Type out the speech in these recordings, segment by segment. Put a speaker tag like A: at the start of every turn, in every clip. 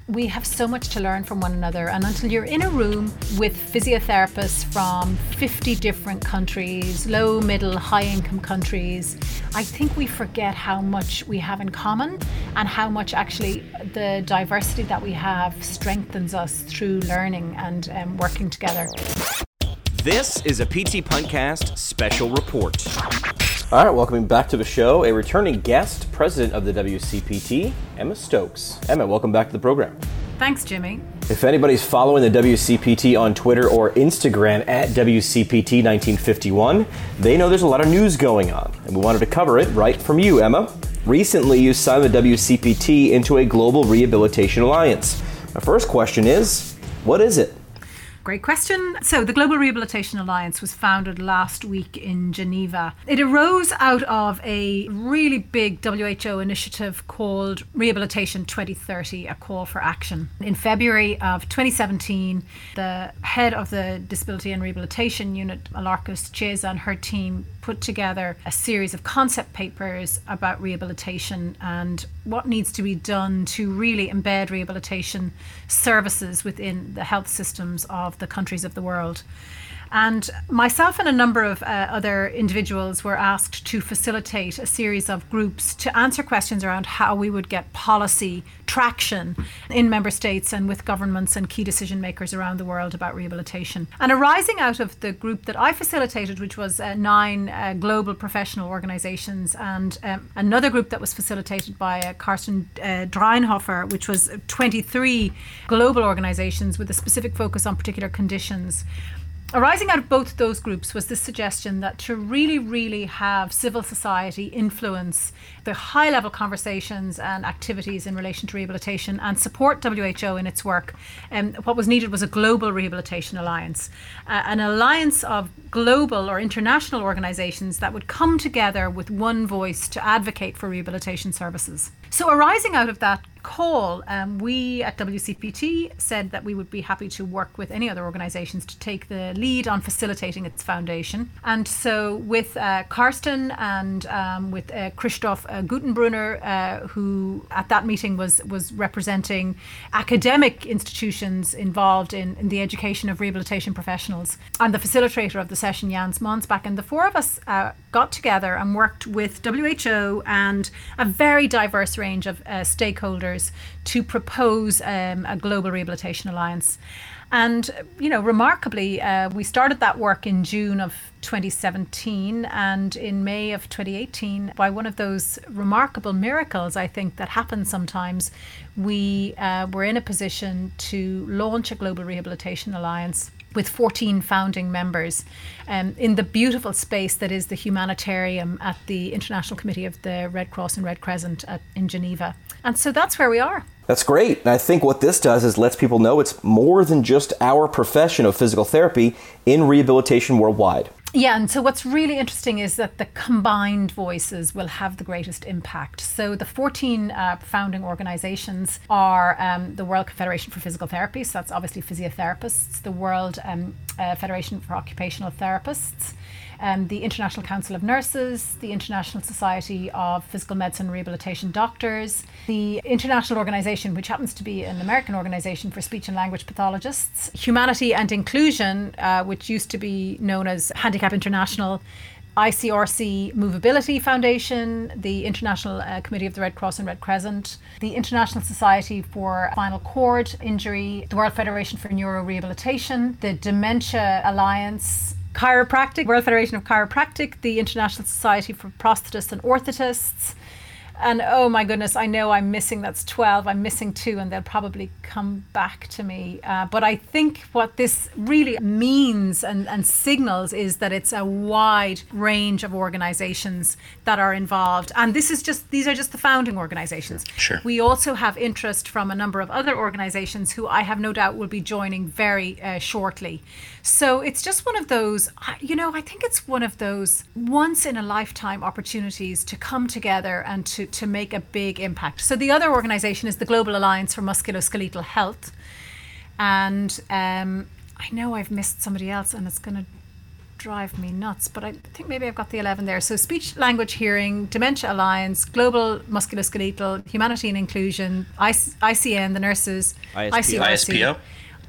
A: we have so much to learn from one another, and until you're in a room with physiotherapists from 50 different countries, low, middle, high income countries, I think we forget how much we have in common and how much actually the diversity that we have strengthens us through learning and working together.
B: This is a PT Puntcast special report.
C: All right, welcoming back to the show, a returning guest, president of the WCPT, Emma Stokes. Emma, welcome back to the program.
A: Thanks, Jimmy.
C: If anybody's following the WCPT on Twitter or Instagram at WCPT1951, they know there's a lot of news going on, and we wanted to cover it right from you, Emma. Recently, you signed the WCPT into a global rehabilitation alliance. My first question is, what is it?
A: Great question. So the Global Rehabilitation Alliance was founded last week in Geneva. It arose out of a really big WHO initiative called Rehabilitation 2030, a call for action. In February of 2017, the head of the Disability and Rehabilitation Unit, Alarcus Chiesa, and her team put together a series of concept papers about rehabilitation and what needs to be done to really embed rehabilitation services within the health systems of the countries of the world. And myself and a number of other individuals were asked to facilitate a series of groups to answer questions around how we would get policy traction in member states and with governments and key decision makers around the world about rehabilitation. And arising out of the group that I facilitated, which was 9 global professional organizations, and another group that was facilitated by Karsten Dreinhofer, which was 23 global organizations with a specific focus on particular conditions. Arising out of both those groups was this suggestion that to really have civil society influence the high-level conversations and activities in relation to rehabilitation and support WHO in its work, what was needed was a global rehabilitation alliance, an alliance of global or international organizations that would come together with one voice to advocate for rehabilitation services. So arising out of that call, we at WCPT said that we would be happy to work with any other organizations to take the lead on facilitating its foundation. And so with Karsten and with Christoph Gutenbrunner, who at that meeting was representing academic institutions involved in the education of rehabilitation professionals, and the facilitator of the session, Jans Monsbach, and the four of us got together and worked with WHO and a very diverse range of stakeholders to propose a global rehabilitation alliance. And, remarkably, we started that work in June of 2017, and in May of 2018, by one of those remarkable miracles, I think, that happen sometimes, we were in a position to launch a global rehabilitation alliance with 14 founding members in the beautiful space that is the Humanitarium at the International Committee of the Red Cross and Red Crescent in Geneva. And so that's where we are.
C: That's great. And I think what this does is lets people know it's more than just our profession of physical therapy in rehabilitation worldwide.
A: Yeah, and so what's really interesting is that the combined voices will have the greatest impact. So the 14 founding organizations are the World Federation for Physical Therapy, so that's obviously physiotherapists, the World Federation for Occupational Therapists, the International Council of Nurses, the International Society of Physical Medicine and Rehabilitation Doctors, the International Organization, which happens to be an American organization for speech and language pathologists, Humanity and Inclusion, which used to be known as Handicap International, ICRC Movability Foundation, the International Committee of the Red Cross and Red Crescent, the International Society for Spinal Cord Injury, the World Federation for Neurorehabilitation, the Dementia Alliance, Chiropractic, World Federation of Chiropractic, the International Society for Prosthetists and Orthotists. And oh my goodness, I know I'm missing, that's 12, I'm missing 2, and they'll probably come back to me. But I think what this really means and signals is that it's a wide range of organizations that are involved. And these are just the founding organizations.
B: Sure.
A: We also have interest from a number of other organizations who I have no doubt will be joining very shortly. So it's just one of those, I think it's one of those once in a lifetime opportunities to come together and to make a big impact. So the other organization is the Global Alliance for Musculoskeletal Health. And I know I've missed somebody else and it's going to drive me nuts, but I think maybe I've got the 11 there. So Speech, Language, Hearing, Dementia Alliance, Global Musculoskeletal, Humanity and Inclusion, ICN, the nurses,
B: ISPO,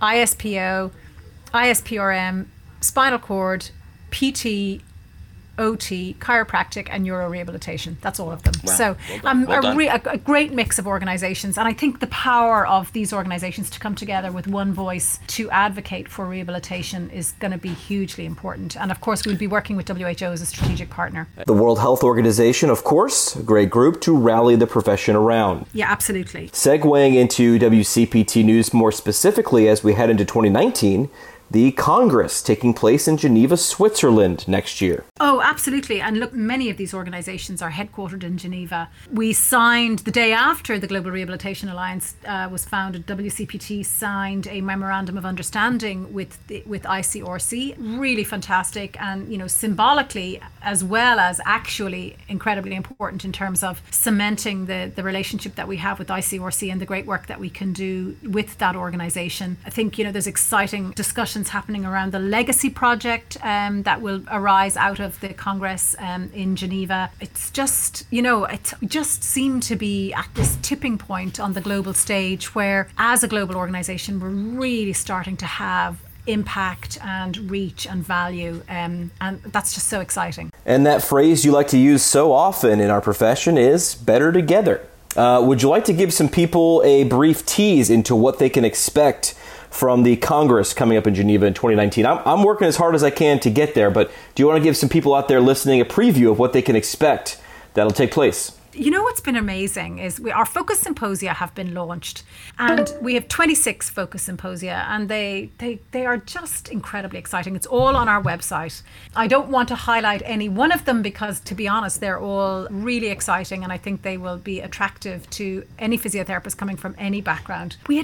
A: ISPRM, Spinal Cord, PT, OT, chiropractic, and neurorehabilitation. That's all of them.
B: Wow.
A: So
B: Well done.
A: a great mix of organizations. And I think the power of these organizations to come together with one voice to advocate for rehabilitation is going to be hugely important. And of course, we'll be working with WHO as a strategic partner.
C: The World Health Organization, of course, a great group to rally the profession around.
A: Yeah, absolutely.
C: Segueing into WCPT news more specifically as we head into 2019, the Congress taking place in Geneva, Switzerland next year.
A: Oh, absolutely. And look, many of these organizations are headquartered in Geneva. We signed the day after the Global Rehabilitation Alliance was founded. WCPT signed a memorandum of understanding with ICRC. Really fantastic, and symbolically as well as actually incredibly important in terms of cementing the relationship that we have with ICRC and the great work that we can do with that organization. I think there's exciting discussions happening around the legacy project that will arise out of the Congress in Geneva. It's just, it just seemed to be at this tipping point on the global stage where, as a global organization, we're really starting to have impact and reach and value, and that's just so exciting.
C: And that phrase you like to use so often in our profession is better together. Would you like to give some people a brief tease into what they can expect from the Congress coming up in Geneva in 2019? I'm working as hard as I can to get there, but do you want to give some people out there listening a preview of what they can expect that'll take place?
A: What's been amazing is our focus symposia have been launched, and we have 26 focus symposia, and they are just incredibly exciting. It's all on our website. I don't want to highlight any one of them because, to be honest, they're all really exciting, and I think they will be attractive to any physiotherapist coming from any background. We had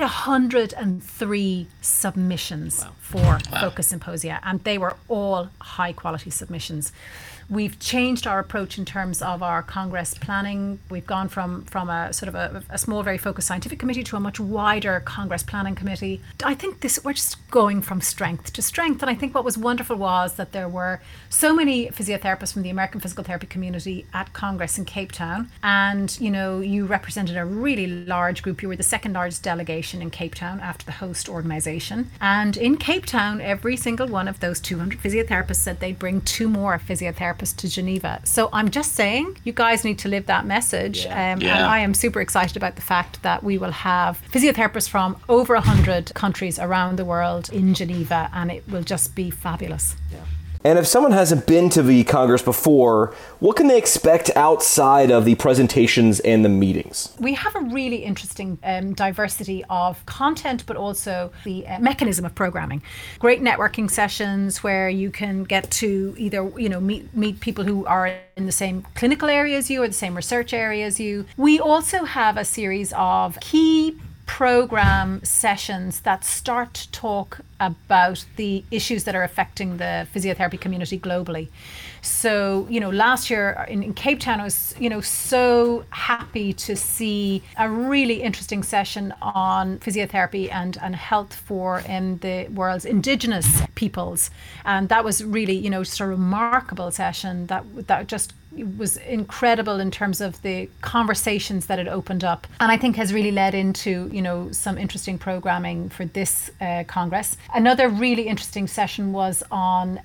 A: 103 submissions for focus symposia, and they were all high quality submissions. We've changed our approach in terms of our Congress planning. We've gone from a sort of a small, very focused scientific committee to a much wider Congress planning committee. I think we're just going from strength to strength. And I think what was wonderful was that there were so many physiotherapists from the American physical therapy community at Congress in Cape Town. And, you represented a really large group. You were the second largest delegation in Cape Town after the host organization. And in Cape Town, every single one of those 200 physiotherapists said they'd bring 2 more physiotherapists to Geneva. So I'm just saying, you guys need to live that message. And I am super excited about the fact that we will have physiotherapists from over 100 countries around the world in Geneva, and it will just be fabulous.
C: And if someone hasn't been to the Congress before, what can they expect outside of the presentations and the meetings?
A: We have a really interesting diversity of content, but also the mechanism of programming. Great networking sessions where you can get to either, meet people who are in the same clinical area as you or the same research area as you. We also have a series of key program sessions that start to talk about the issues that are affecting the physiotherapy community globally. So, last year in Cape Town, I was, so happy to see a really interesting session on physiotherapy and health for the world's indigenous peoples. And that was really, just a remarkable session that just was incredible in terms of the conversations that it opened up, and I think has really led into some interesting programming for this Congress. Another really interesting session was on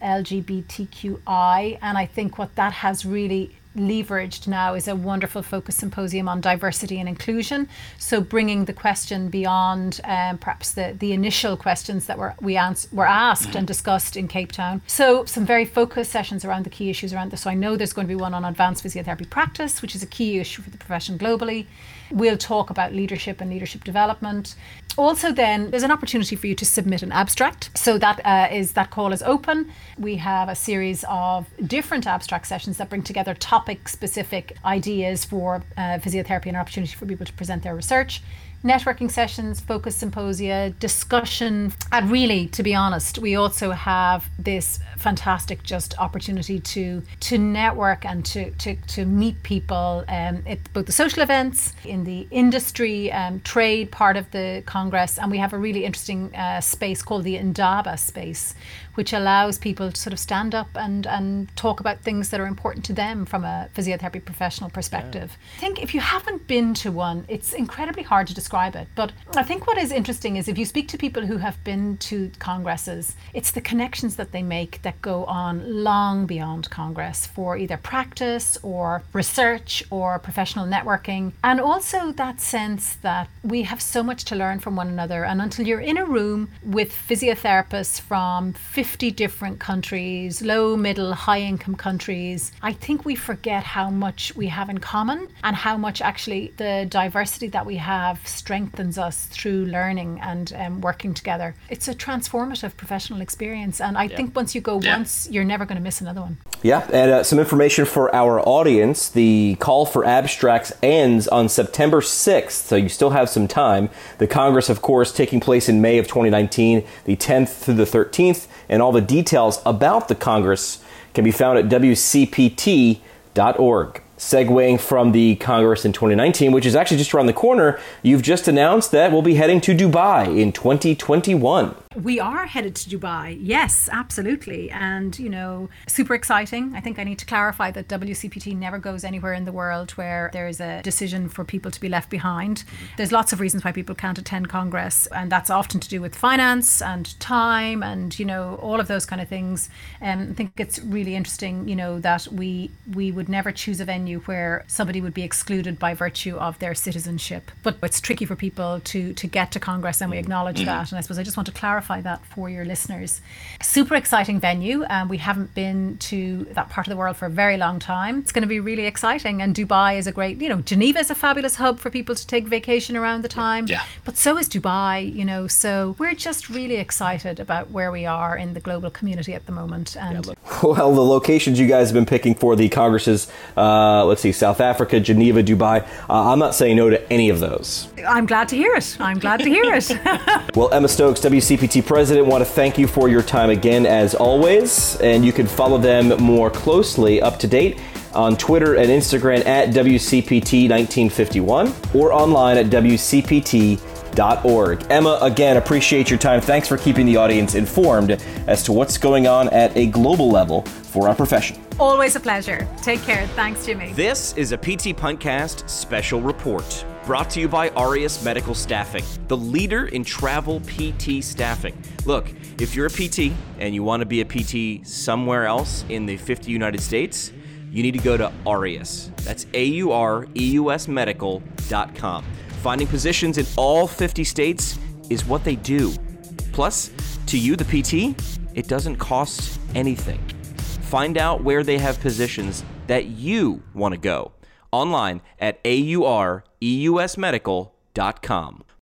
A: LGBTQI, and I think what that has really leveraged now is a wonderful focus symposium on diversity and inclusion. So bringing the question beyond perhaps the initial questions that were asked and discussed in Cape Town. So some very focused sessions around the key issues around this. So I know there's going to be one on advanced physiotherapy practice, which is a key issue for the profession globally. We'll talk about leadership and leadership development. Also then, there's an opportunity for you to submit an abstract. So that call is open. We have a series of different abstract sessions that bring together topic-specific ideas for physiotherapy and an opportunity for people to present their research. networking sessions, focus symposia, discussion. And really, to be honest, we also have this fantastic just opportunity to network and to meet people at both the social events, in the industry, trade part of the Congress. And we have a really interesting space called the Indaba space, which allows people to sort of stand up and talk about things that are important to them from a physiotherapy professional perspective. I think if you haven't been to one, it's incredibly hard to describe it. But I think what is interesting is if you speak to people who have been to congresses, it's the connections that they make that go on long beyond Congress for either practice or research or professional networking. And also that sense that we have so much to learn from one another. And until you're in a room with physiotherapists from 50 different countries, low, middle, high income countries, I think we forget how much we have in common and how much actually the diversity that we have strengthens us through learning and working together. It's a transformative professional experience. And I think once you go once, you're never going to miss another one.
C: Yeah, and some information for our audience. The call for abstracts ends on September 6th, so you still have some time. The Congress, of course, taking place in May of 2019, the 10th through the 13th, and all the details about the Congress can be found at wcpt.org. Segueing from the Congress in 2019, which is actually just around the corner, you've just announced that we'll be heading to Dubai in 2021.
A: We are headed to Dubai. Yes, absolutely. And, you know, super exciting. I think I need to clarify that WCPT never goes anywhere in the world where there is a decision for people to be left behind. There's lots of reasons why people can't attend Congress, and that's often to do with finance and time and, you know, all of those kind of things. I think it's really interesting, you know, that we would never choose a venue where somebody would be excluded by virtue of their citizenship. But it's tricky for people to get to Congress, and we acknowledge that. And I suppose I just want to clarify that for your listeners. Super exciting venue. We haven't been to that part of the world for a very long time. It's going to be really exciting. And Dubai is a great, you know, Geneva is a fabulous hub for people to take vacation around the time. Yeah. But so is Dubai, you know. So we're just really excited about where we are in the global community at the moment. And
C: well, the locations you guys have been picking for the Congresses, let's see, South Africa, Geneva, Dubai. I'm not saying no to any of those.
A: I'm glad to hear it.
C: Well, Emma Stokes, WCPT President, want to thank you for your time again, as always. And you can follow them more closely, up to date, on Twitter and Instagram at WCPT1951 or online at WCPT.org. Emma, again, appreciate your time. Thanks for keeping the audience informed as to what's going on at a global level for our profession.
A: Always a pleasure. Take care. Thanks, Jimmy.
B: This is a PT Puntcast special report brought to you by Aureus Medical Staffing, the leader in travel PT staffing. Look, if you're a PT and you want to be a PT somewhere else in the 50 United States, you need to go to Aureus. That's AUREUSmedical.com. Finding positions in all 50 states is what they do. Plus, to you, the PT, it doesn't cost anything. Find out where they have positions that you want to go online at AUREUSmedical.com.